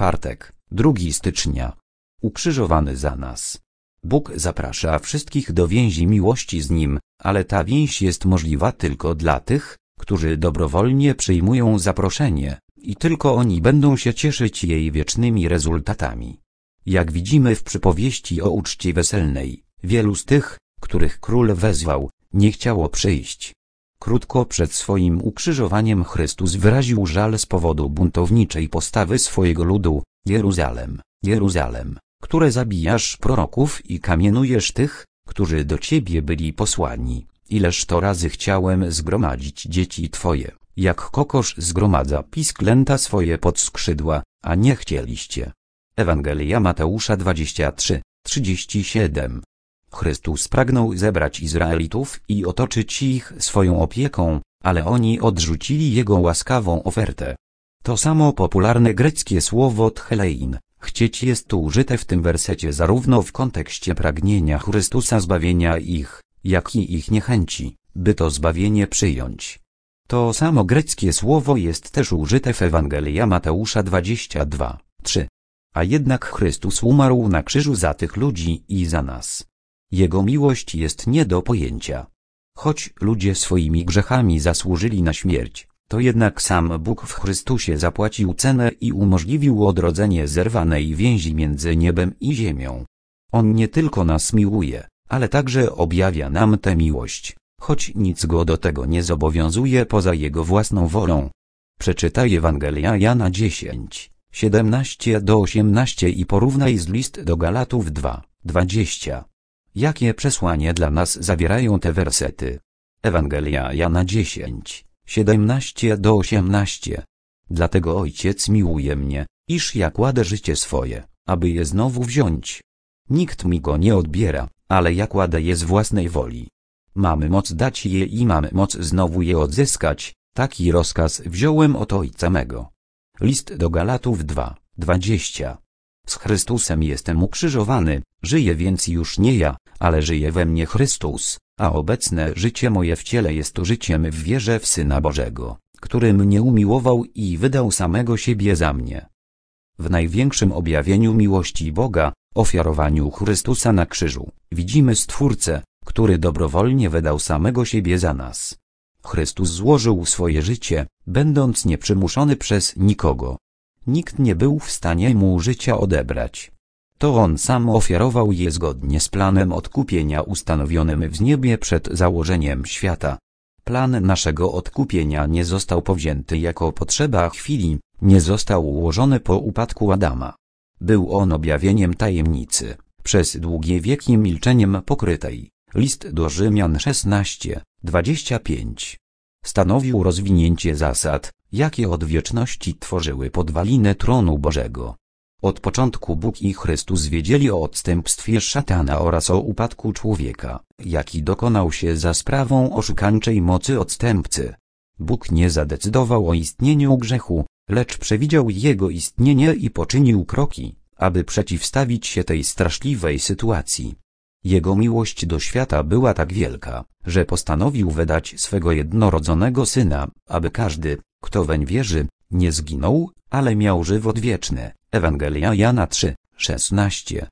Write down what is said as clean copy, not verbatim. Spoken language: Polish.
czwartek, 2 stycznia. Ukrzyżowany za nas. Bóg zaprasza wszystkich do więzi miłości z Nim, ale ta więź jest możliwa tylko dla tych, którzy dobrowolnie przyjmują zaproszenie, i tylko oni będą się cieszyć jej wiecznymi rezultatami. Jak widzimy w przypowieści o uczcie weselnej, wielu z tych, których król wezwał, nie chciało przyjść. Krótko przed swoim ukrzyżowaniem Chrystus wyraził żal z powodu buntowniczej postawy swojego ludu: Jeruzalem, Jeruzalem, które zabijasz proroków i kamienujesz tych, którzy do Ciebie byli posłani. Ileż to razy chciałem zgromadzić dzieci Twoje, jak kokosz zgromadza pisklęta swoje pod skrzydła, a nie chcieliście. Ewangelia Mateusza 23:37. Chrystus pragnął zebrać Izraelitów i otoczyć ich swoją opieką, ale oni odrzucili Jego łaskawą ofertę. To samo popularne greckie słowo tchelein, chcieć, jest tu użyte w tym wersecie zarówno w kontekście pragnienia Chrystusa zbawienia ich, jak i ich niechęci, by to zbawienie przyjąć. To samo greckie słowo jest też użyte w Ewangelia Mateusza 22:3. A jednak Chrystus umarł na krzyżu za tych ludzi i za nas. Jego miłość jest nie do pojęcia. Choć ludzie swoimi grzechami zasłużyli na śmierć, to jednak sam Bóg w Chrystusie zapłacił cenę i umożliwił odrodzenie zerwanej więzi między niebem i ziemią. On nie tylko nas miłuje, ale także objawia nam tę miłość, choć nic go do tego nie zobowiązuje poza jego własną wolą. Przeczytaj Ewangelia Jana 10:17-18 i porównaj z list do Galatów 2:20. Jakie przesłanie dla nas zawierają te wersety? Ewangelia Jana 10:17-18. Dlatego Ojciec miłuje mnie, iż ja kładę życie swoje, aby je znowu wziąć. Nikt mi go nie odbiera, ale ja kładę je z własnej woli. Mamy moc dać je i mamy moc znowu je odzyskać, taki rozkaz wziąłem od Ojca mego. List do Galatów 2:20. Z Chrystusem jestem ukrzyżowany, żyję więc już nie ja, ale żyje we mnie Chrystus, a obecne życie moje w ciele jest życiem w wierze w Syna Bożego, który mnie umiłował i wydał samego siebie za mnie. W największym objawieniu miłości Boga, ofiarowaniu Chrystusa na krzyżu, widzimy Stwórcę, który dobrowolnie wydał samego siebie za nas. Chrystus złożył swoje życie, będąc nieprzymuszony przez nikogo. Nikt nie był w stanie mu życia odebrać. To on sam ofiarował je zgodnie z planem odkupienia ustanowionym w niebie przed założeniem świata. Plan naszego odkupienia nie został powzięty jako potrzeba chwili, nie został ułożony po upadku Adama. Był on objawieniem tajemnicy, przez długie wieki milczeniem pokrytej. List do Rzymian 16:25. Stanowił rozwinięcie zasad, jakie od wieczności tworzyły podwaliny tronu Bożego. Od początku Bóg i Chrystus wiedzieli o odstępstwie szatana oraz o upadku człowieka, jaki dokonał się za sprawą oszukańczej mocy odstępcy. Bóg nie zadecydował o istnieniu grzechu, lecz przewidział jego istnienie i poczynił kroki, aby przeciwstawić się tej straszliwej sytuacji. Jego miłość do świata była tak wielka, że postanowił wydać swego jednorodzonego Syna, aby każdy, kto weń wierzy, nie zginął, ale miał żywot wieczny. Ewangelia Jana 3:16.